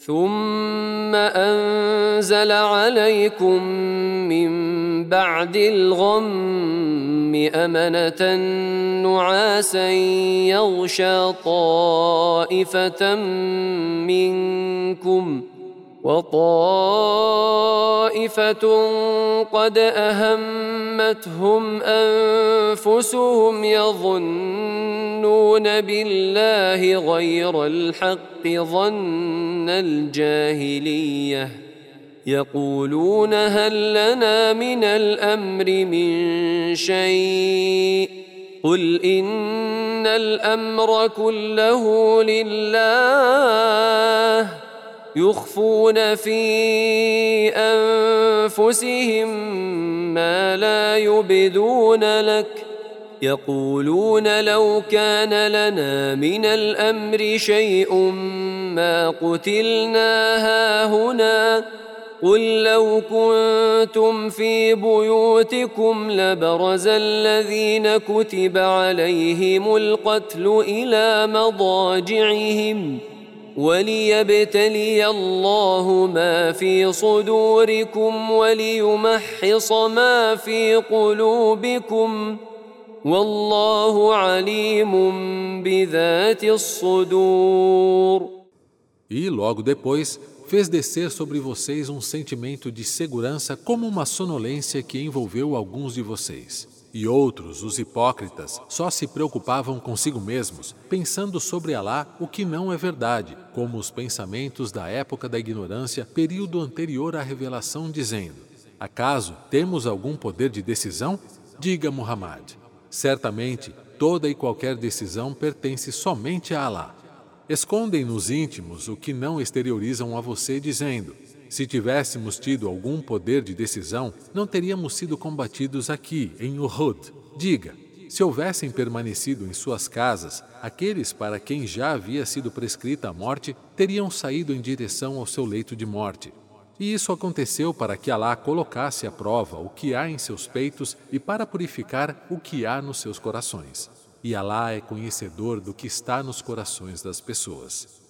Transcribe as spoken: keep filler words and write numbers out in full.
ثم أنزل عليكم من بعد الغم أمنة نعاسا يغشى طائفة منكم وطائفة قد أهمتهم أنفسهم يظنون بالله غير الحق ظن الجاهلية يقولون هل لنا من الأمر من شيء قل إن الأمر كله لله يخفون في أنفسهم ما لا يبدون لك يقولون لو كان لنا من الأمر شيء ما قتلنا هاهنا قل لو كنتم في بيوتكم لبرز الذين كتب عليهم القتل إلى مضاجعهم وليبتلي الله ما في صدوركم وليمحص ما في قلوبكم والله عليم بذات الصدور. E logo depois fez descer sobre vocês um sentimento de segurança como uma sonolência que envolveu alguns de vocês. E outros, os hipócritas, só se preocupavam consigo mesmos, pensando sobre Alá o que não é verdade, como os pensamentos da época da ignorância, período anterior à revelação, dizendo: acaso temos algum poder de decisão? Diga, Muhammad, certamente toda e qualquer decisão pertence somente a Alá. Escondem nos íntimos o que não exteriorizam a você, dizendo: se tivéssemos tido algum poder de decisão, não teríamos sido combatidos aqui, em Uhud. Diga, se houvessem permanecido em suas casas, aqueles para quem já havia sido prescrita a morte, teriam saído em direção ao seu leito de morte. E isso aconteceu para que Alá colocasse à prova o que há em seus peitos e para purificar o que há nos seus corações. E Alá é conhecedor do que está nos corações das pessoas.